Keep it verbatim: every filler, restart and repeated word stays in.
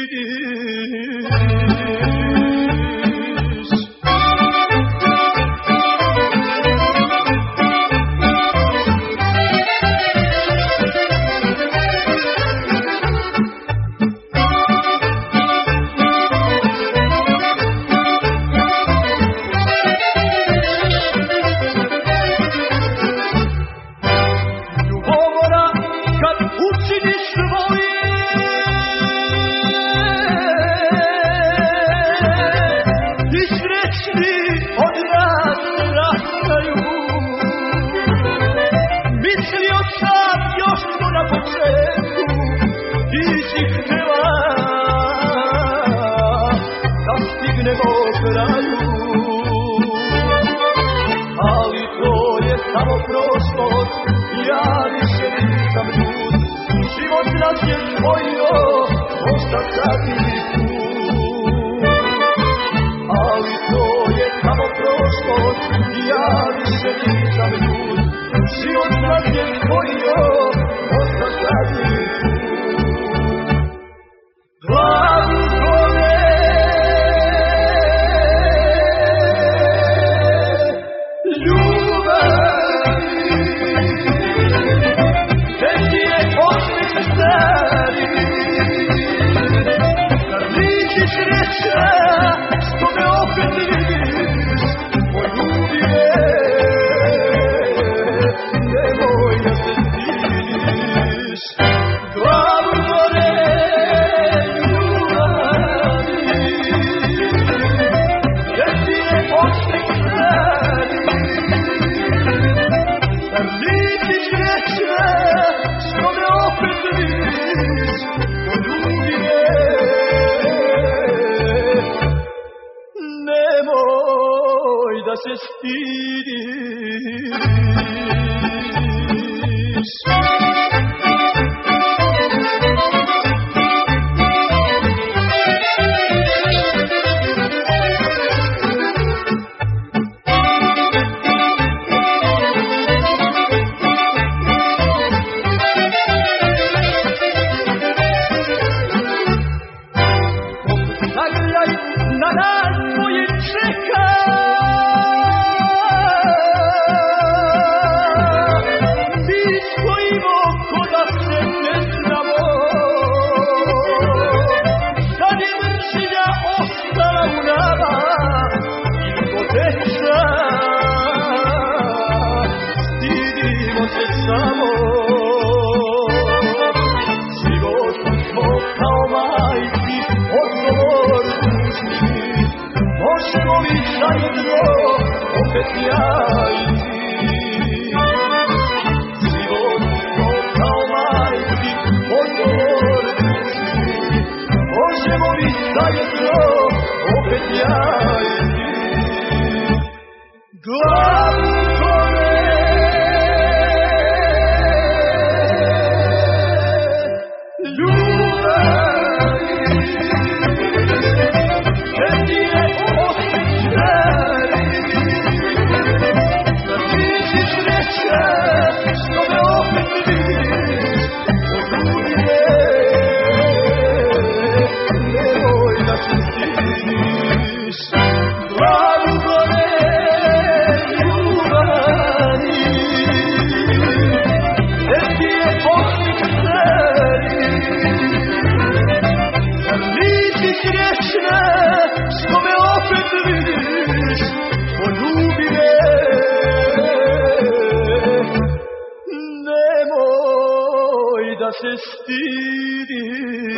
Ali to je samo prostor, ja više nisam ljud. Život nas je tvojio, ostati put. Ali to je samo prostor, ja više nisam ljud. Život nas je tvojio, ostati put. Glavu gore, što me opet vidiš, poljubi me, nemoj da se stidiš. Glavu gore, ljubavi, jer ti je očnik stari. Zar nisi sreća, što me opet vidiš, poljubi me, nemoj da se stidiš. Zagrljaj na nas moje čeka, mi stojimo ko da se ne znamo. Sad je mržnja ostala u nama i poteća, stidimo se samo. Životu smo kao majki odgovor dužni, možemo li zajedno opet ja i ti. Životu smo kao majki odgovor dužni, možemo li zajedno opet ja i ti. Glavu gore, što me opet vidiš, poljubi me, nemoj da se stidiš. Glavu gore, ljubavi, jer ti je očnik stari. Zar nisi srećna, što me opet vidiš, poljubi me, nemoj da se stidiš.